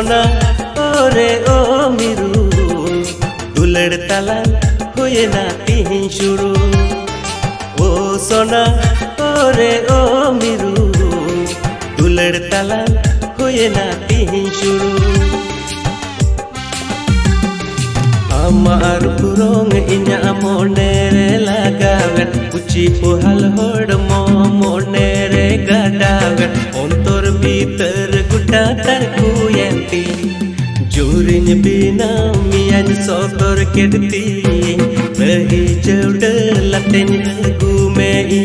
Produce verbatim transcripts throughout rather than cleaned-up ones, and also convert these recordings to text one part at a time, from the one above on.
सोना ओरे ओ मिरू दुलड़ तला हुए ना तीन शुरू ओ सोना ओरे ओ मिरू दुलड़ तला हुए ना तीन शुरू Amar burong inya monere lagawen uci puhal hod mo monere gadawen ontor biter guta tarku yanti jurin bina mian sotor kedti rahi jaude laten gumei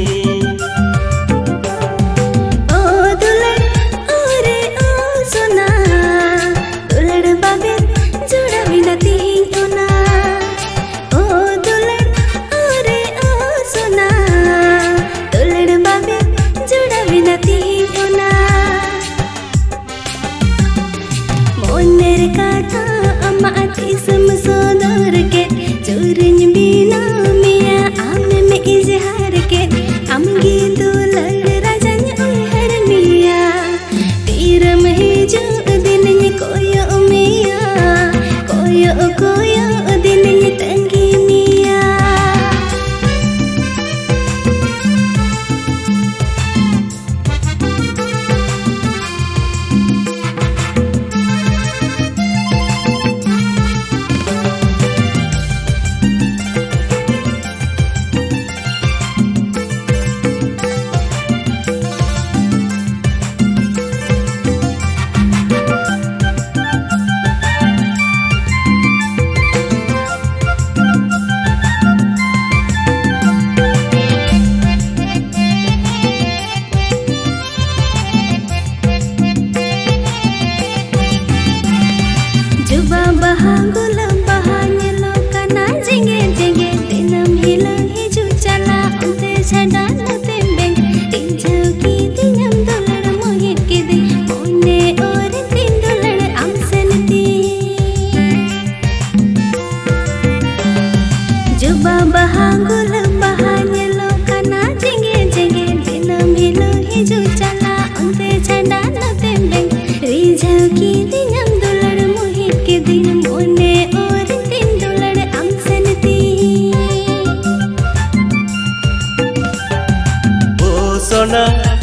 सोना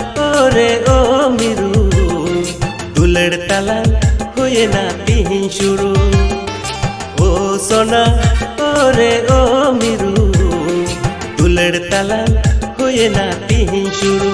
ओरे ओ मिरू दुलड़ तला हुए ना तीन शुरू ओ सोना ओरे ओ मिरू दुलड़ तला हुए ना तीन शुरू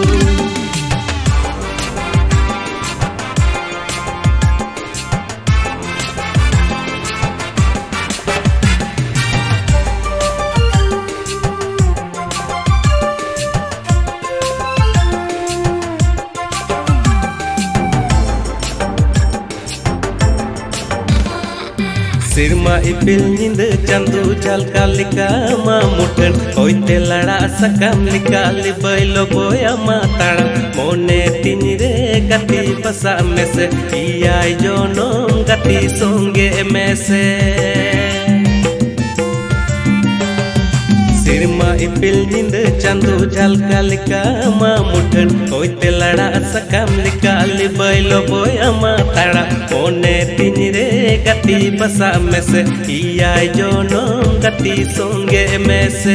सिरमा इपिल निंद चंदू झलका लिका मा मुठन होइते लड़ा सकम लिका लिबैलो बोया माताड़ा मोने तिनिरे गति पसा में से इयाई जोनोम गति सोंगे में से सिरमा इपिल निंद चंदू झलका लिका मा मुठन होइते लड़ा सकम लिका लिबैलो बोया माताड़ा मोने तिनिरे गति बसा में से इयाई जोनोम गति सोंगे में से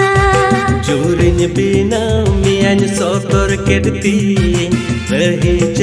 बिना मियान सोतर kedti rahi